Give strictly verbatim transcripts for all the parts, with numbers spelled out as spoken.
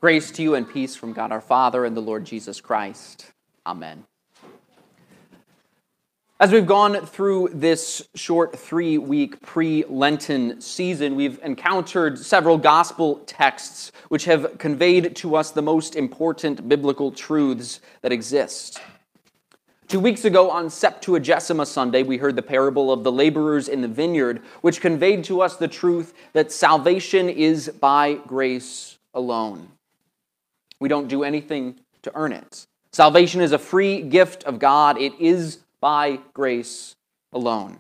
Grace to you and peace from God our Father and the Lord Jesus Christ. Amen. As we've gone through this short three-week pre-Lenten season, we've encountered several gospel texts which have conveyed to us the most important biblical truths that exist. Two weeks ago on Septuagesima Sunday, we heard the parable of the laborers in the vineyard, which conveyed to us the truth that salvation is by grace alone. We don't do anything to earn it. Salvation is a free gift of God. It is by grace alone.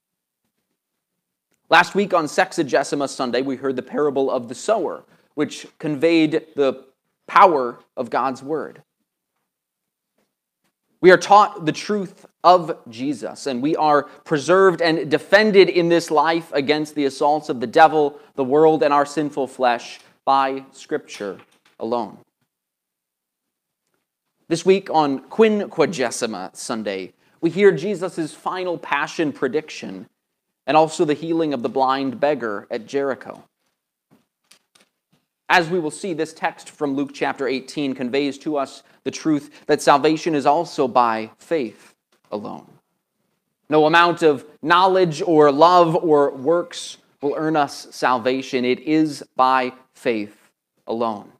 Last week on Sexagesima Sunday, we heard the parable of the sower, which conveyed the power of God's word. We are taught the truth of Jesus, and we are preserved and defended in this life against the assaults of the devil, the world, and our sinful flesh by Scripture alone. This week on Quinquagesima Sunday, we hear Jesus' final passion prediction and also the healing of the blind beggar at Jericho. As we will see, this text from Luke chapter eighteen conveys to us the truth that salvation is also by faith alone. No amount of knowledge or love or works will earn us salvation. It is by faith alone.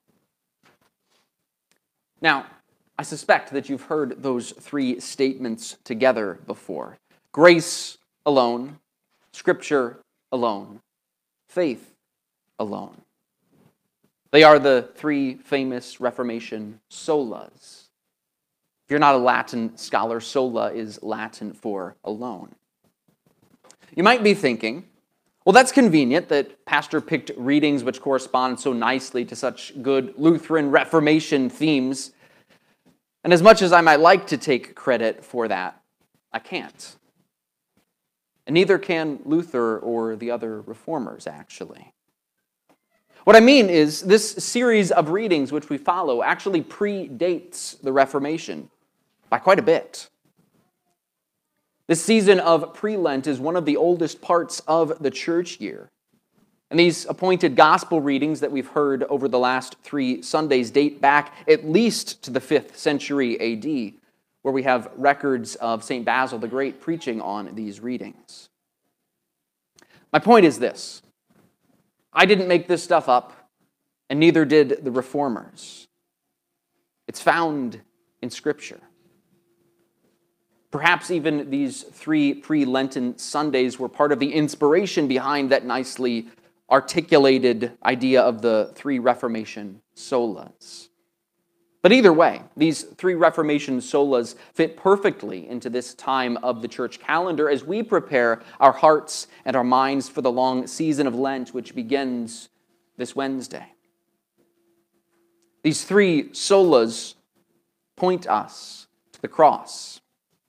Now, I suspect that you've heard those three statements together before. Grace alone, Scripture alone, faith alone. They are the three famous Reformation solas. If you're not a Latin scholar, sola is Latin for alone. You might be thinking, well, that's convenient that Pastor picked readings which correspond so nicely to such good Lutheran Reformation themes. And as much as I might like to take credit for that, I can't. And neither can Luther or the other reformers, actually. What I mean is, this series of readings which we follow actually predates the Reformation by quite a bit. This season of pre-Lent is one of the oldest parts of the church year. And these appointed gospel readings that we've heard over the last three Sundays date back at least to the fifth century A D, where we have records of Saint Basil the Great preaching on these readings. My point is this. I didn't make this stuff up, and neither did the reformers. It's found in Scripture. Perhaps even these three pre-Lenten Sundays were part of the inspiration behind that nicely articulated idea of the three Reformation solas. But either way, these three Reformation solas fit perfectly into this time of the church calendar as we prepare our hearts and our minds for the long season of Lent, which begins this Wednesday. These three solas point us to the cross.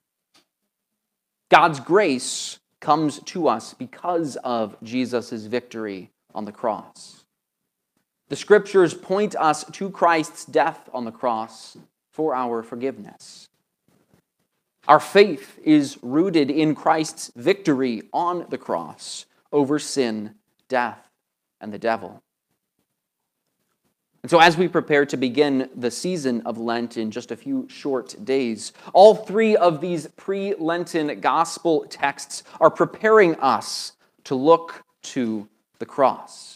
God's grace comes to us because of Jesus' victory on the cross. The Scriptures point us to Christ's death on the cross for our forgiveness. Our faith is rooted in Christ's victory on the cross over sin, death, and the devil. And so as we prepare to begin the season of Lent in just a few short days, all three of these pre-Lenten gospel texts are preparing us to look to the cross.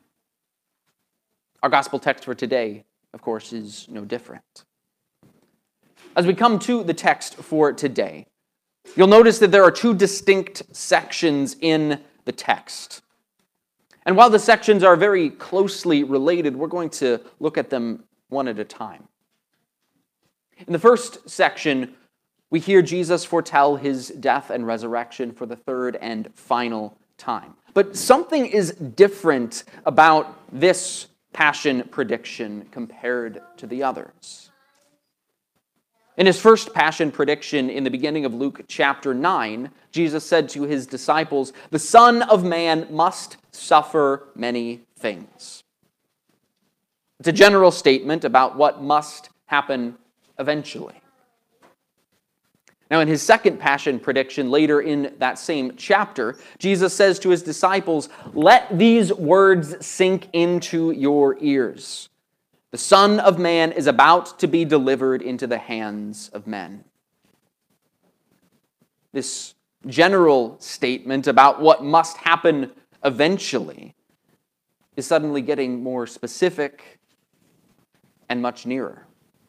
Our gospel text for today, of course, is no different. As we come to the text for today, you'll notice that there are two distinct sections in the text. And while the sections are very closely related, we're going to look at them one at a time. In the first section, we hear Jesus foretell his death and resurrection for the third and final time. But something is different about this passion prediction compared to the others. In his first passion prediction in the beginning of Luke chapter nine, Jesus said to his disciples, "The Son of Man must suffer many things." It's a general statement about what must happen eventually. Now, in his second passion prediction, later in that same chapter, Jesus says to his disciples, "Let these words sink into your ears. The Son of Man is about to be delivered into the hands of men. This general statement about what must happen eventually is suddenly getting more specific and much nearer.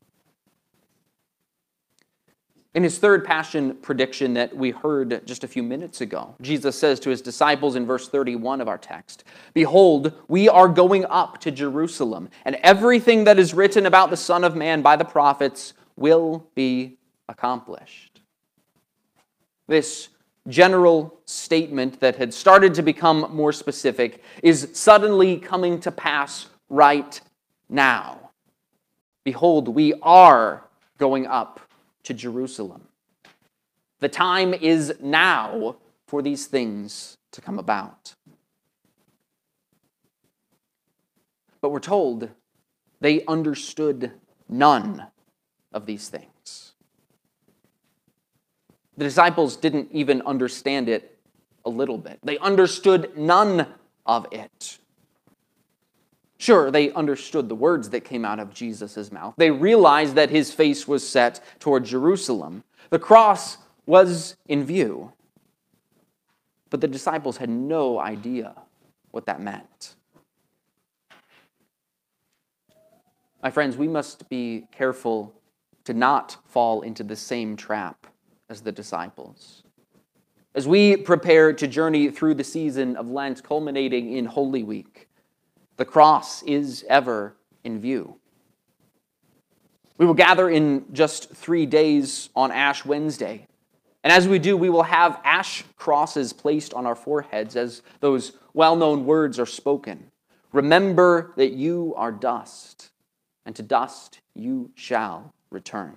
In his third passion prediction that we heard just a few minutes ago, Jesus says to his disciples in verse thirty-one of our text, "Behold, we are going up to Jerusalem, and everything that is written about the Son of Man by the prophets will be accomplished." This general statement that had started to become more specific is suddenly coming to pass right now. Behold, we are going up to Jerusalem. The time is now for these things to come about. But we're told they understood none of these things. The disciples didn't even understand it a little bit. They understood none of it. Sure, they understood the words that came out of Jesus' mouth. They realized that his face was set toward Jerusalem. The cross was in view. But the disciples had no idea what that meant. My friends, we must be careful to not fall into the same trap as the disciples. As we prepare to journey through the season of Lent, culminating in Holy Week, the cross is ever in view. We will gather in just three days on Ash Wednesday. And as we do, we will have ash crosses placed on our foreheads as those well-known words are spoken. Remember that you are dust, and to dust you shall return.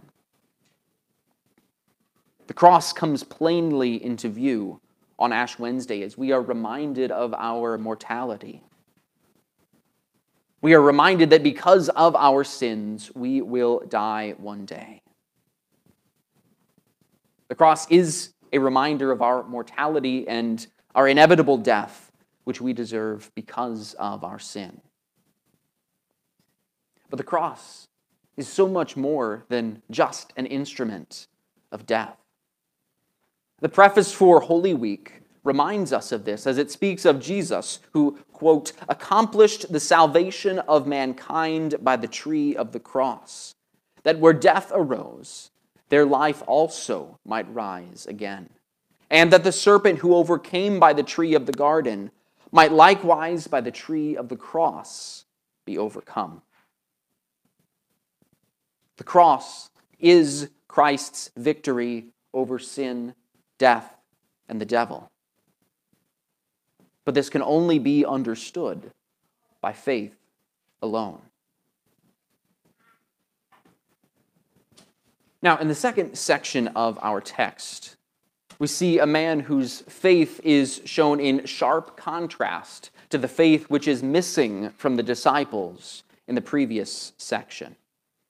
The cross comes plainly into view on Ash Wednesday as we are reminded of our mortality. We are reminded that because of our sins, we will die one day. The cross is a reminder of our mortality and our inevitable death, which we deserve because of our sin. But the cross is so much more than just an instrument of death. The preface for Holy Week reminds us of this as it speaks of Jesus who, quote, accomplished the salvation of mankind by the tree of the cross, that where death arose, their life also might rise again, and that the serpent who overcame by the tree of the garden might likewise by the tree of the cross be overcome. The cross is Christ's victory over sin, death, and the devil. But this can only be understood by faith alone. Now, in the second section of our text, we see a man whose faith is shown in sharp contrast to the faith which is missing from the disciples in the previous section.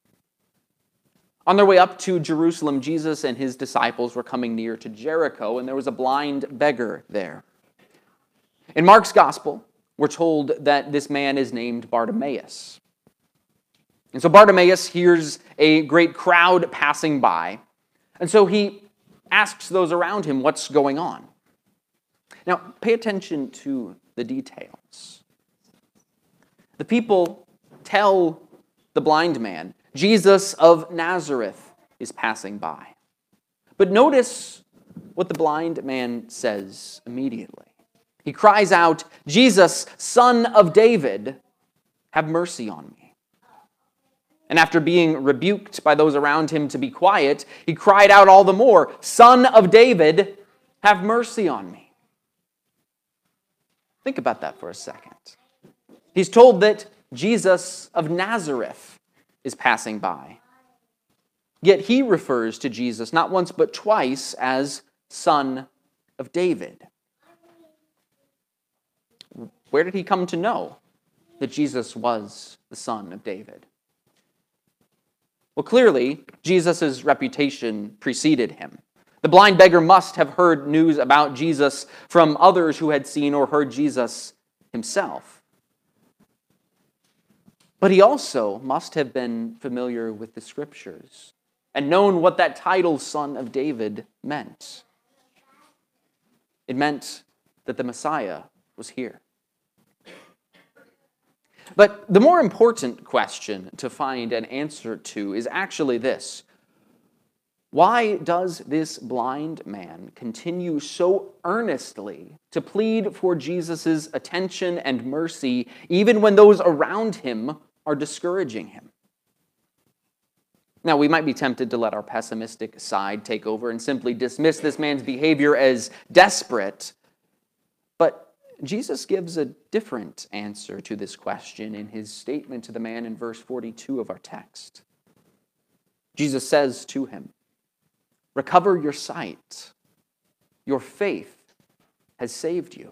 On their way up to Jerusalem, Jesus and his disciples were coming near to Jericho, and there was a blind beggar there. In Mark's gospel, we're told that this man is named Bartimaeus. And so Bartimaeus hears a great crowd passing by, and so he asks those around him what's going on. Now, pay attention to the details. The people tell the blind man, Jesus of Nazareth is passing by. But notice what the blind man says immediately. He cries out, Jesus, Son of David, have mercy on me. And after being rebuked by those around him to be quiet, he cried out all the more, Son of David, have mercy on me. Think about that for a second. He's told that Jesus of Nazareth is passing by. Yet he refers to Jesus not once but twice as Son of David. Where did he come to know that Jesus was the Son of David? Well, clearly, Jesus' reputation preceded him. The blind beggar must have heard news about Jesus from others who had seen or heard Jesus himself. But he also must have been familiar with the Scriptures and known what that title, Son of David, meant. It meant that the Messiah was here. But the more important question to find an answer to is actually this: why does this blind man continue so earnestly to plead for Jesus' attention and mercy, even when those around him are discouraging him? Now, we might be tempted to let our pessimistic side take over and simply dismiss this man's behavior as desperate, but Jesus gives a different answer to this question in his statement to the man in verse forty-two of our text. Jesus says to him, "Recover your sight. Your faith has saved you."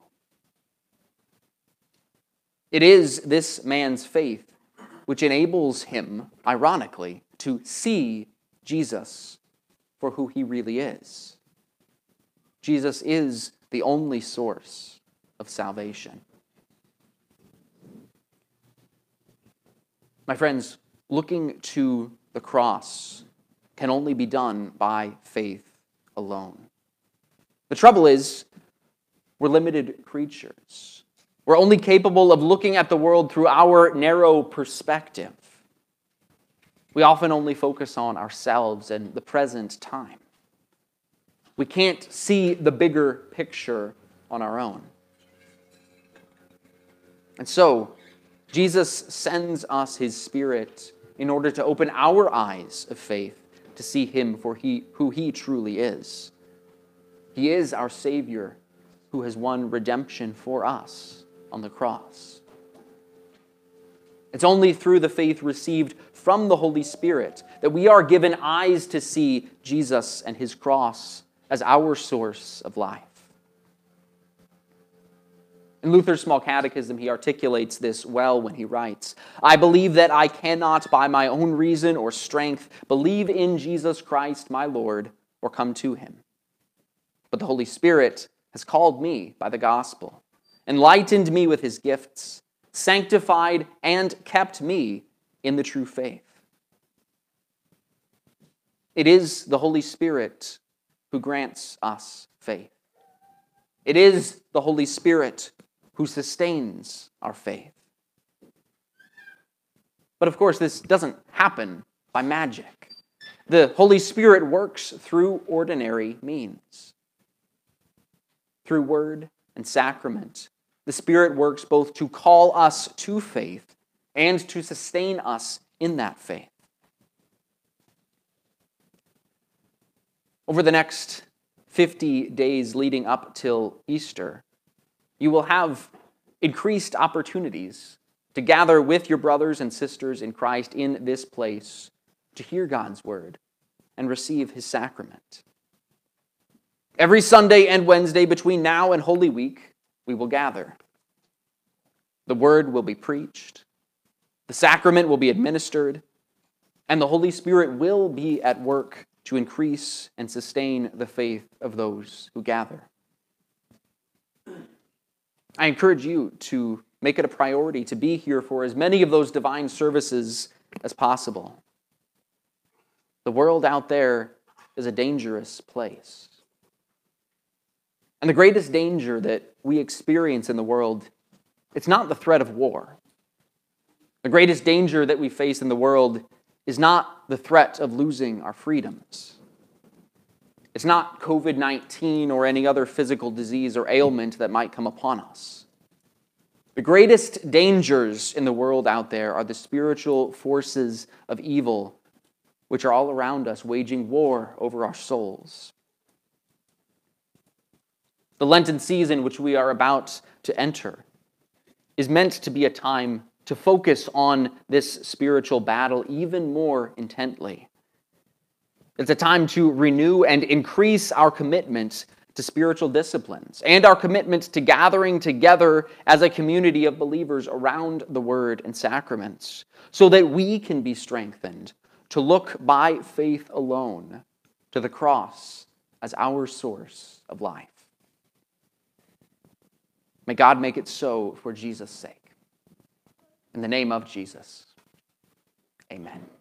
It is this man's faith which enables him, ironically, to see Jesus for who he really is. Jesus is the only source of salvation. My friends, looking to the cross can only be done by faith alone. The trouble is, we're limited creatures. We're only capable of looking at the world through our narrow perspective. We often only focus on ourselves and the present time. We can't see the bigger picture on our own. And so, Jesus sends us his Spirit in order to open our eyes of faith to see him for he, who he truly is. He is our Savior who has won redemption for us on the cross. It's only through the faith received from the Holy Spirit that we are given eyes to see Jesus and his cross as our source of life. In Luther's Small Catechism, he articulates this well when he writes, "I believe that I cannot by my own reason or strength believe in Jesus Christ my Lord or come to him. But the Holy Spirit has called me by the gospel, enlightened me with his gifts, sanctified and kept me in the true faith." It is the Holy Spirit who grants us faith. It is the Holy Spirit who sustains our faith. But of course, this doesn't happen by magic. The Holy Spirit works through ordinary means. Through word and sacrament, the Spirit works both to call us to faith and to sustain us in that faith. Over the next fifty days leading up till Easter, you will have increased opportunities to gather with your brothers and sisters in Christ in this place to hear God's word and receive his sacrament. Every Sunday and Wednesday between now and Holy Week, we will gather. The word will be preached, the sacrament will be administered, and the Holy Spirit will be at work to increase and sustain the faith of those who gather. I encourage you to make it a priority to be here for as many of those divine services as possible. The world out there is a dangerous place. And the greatest danger that we experience in the world, it's not the threat of war. The greatest danger that we face in the world is not the threat of losing our freedoms. It's not covid nineteen or any other physical disease or ailment that might come upon us. The greatest dangers in the world out there are the spiritual forces of evil, which are all around us, waging war over our souls. The Lenten season, which we are about to enter, is meant to be a time to focus on this spiritual battle even more intently. It's a time to renew and increase our commitment to spiritual disciplines and our commitment to gathering together as a community of believers around the Word and sacraments so that we can be strengthened to look by faith alone to the cross as our source of life. May God make it so for Jesus' sake. In the name of Jesus. Amen.